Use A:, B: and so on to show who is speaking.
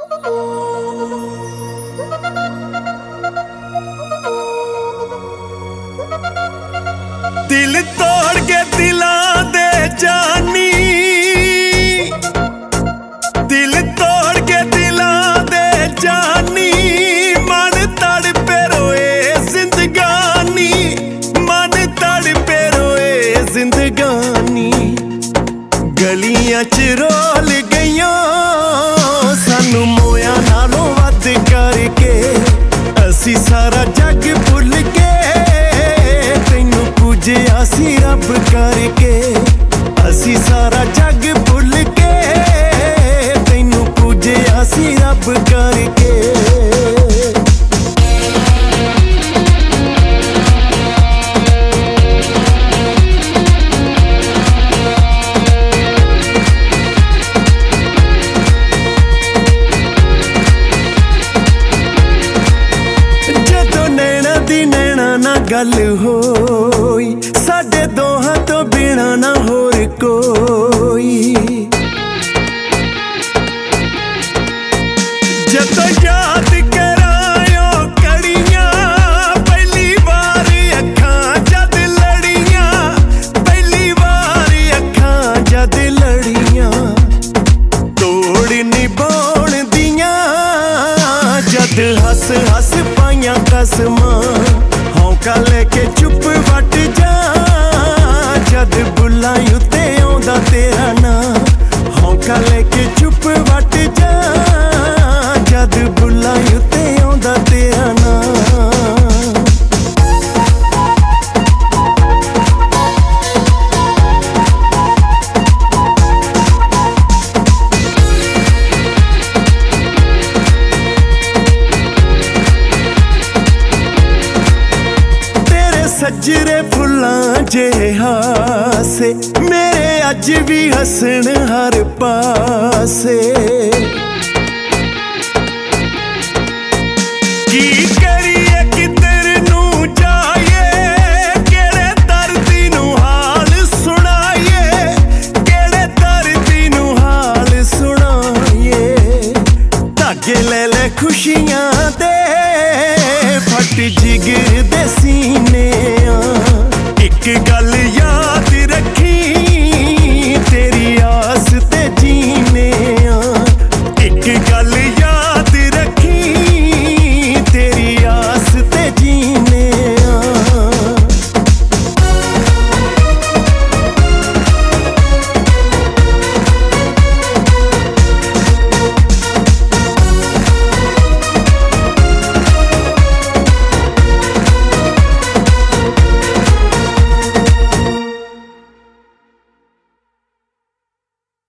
A: दिल तोड़ के दिलां दे जानी, दिल तोड़ के दिलां दे जानी, मन तड़पे रोए जिंदगानी, मन तड़पे रोए जिंदगानी। गलियां च रोल गईयां सानू मोया नालों वध करके, असी सारा जग भुल के तैनू पूजिया सी रब करके, असी सारा जग भुल के तैनू पूजिया सी रब करके। गल होई साडे दोहां तो बिना ना होर कोई, जदों याद करायो कड़ियां पहली बार अखां जद लड़ियां, पहली बार अखां जद लड़ियां। तोड़ निभाउण दियां जद हस हस पाइयां कसमां, हौका लेके चुप वट जा जद बुल्लां उत्ते आउंदा तेरा नां, हौका लेके चुप वट जा जद बुल्लां उत्ते आउंदा तेरा नां। सजरे फुल्लां जे हासे मेरे अज भी हसन हर पासे, की करिए किधर नू जाइए, केड़े दर्दी नू हाल सुनाइए, केड़े दर्दी नू हाल सुनाइए। धागे ले ले खुशियां